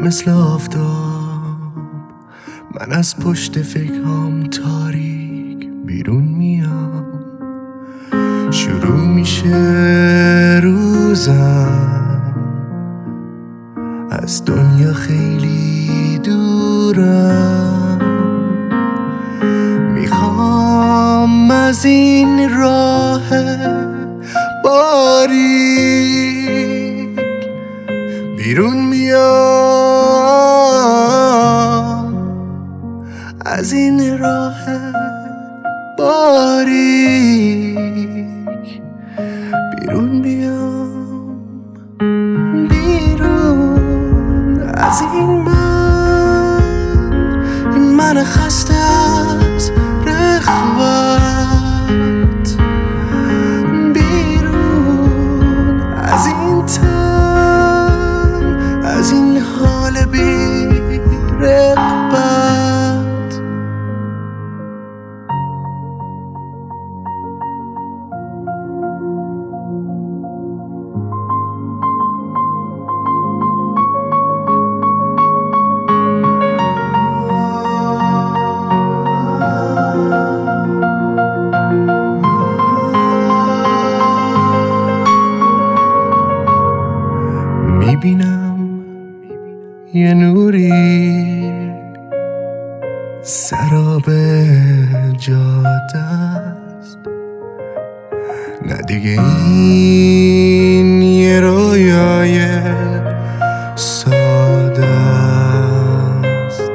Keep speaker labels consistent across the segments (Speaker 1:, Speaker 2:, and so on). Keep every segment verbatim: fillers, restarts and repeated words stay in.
Speaker 1: مثل آفتاب من از پشت فکرام تاریک بیرون میام. شروع میشه روزم، از دنیا خیلی دورم. میخوام از این راه باریک بیرون میام، از این راه باریک بیرون میام. بیرون از این من، این من خسته از رخوت. بیرون از این تن، از این حال بی رغبت. میبینم یه نوری سراب جاده است، نه دیگه این یه رویای ساده است.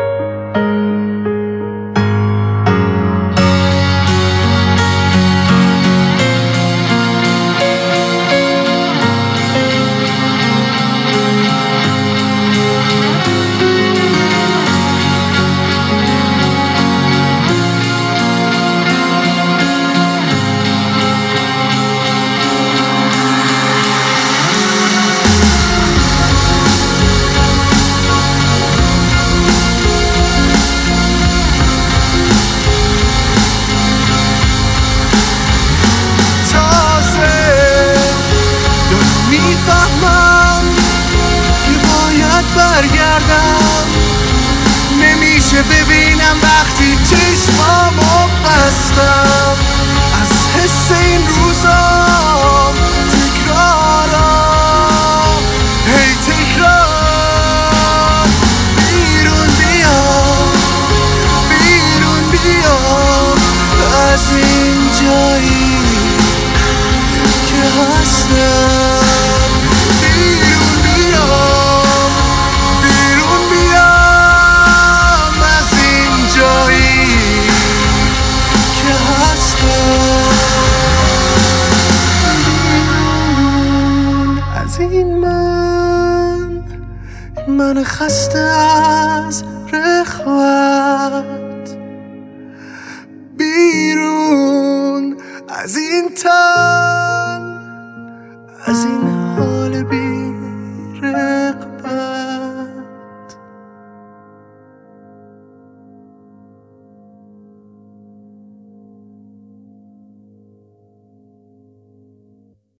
Speaker 1: میفهمم که باید برگردم، نمیشه ببینم وقتی چشمامو بستم. از حس این روزام تکرارم، هی تکرار. بیرون بیام، بیرون بیام از این جایی که هستم. این من، من خسته از رخوت. بیرون از این تن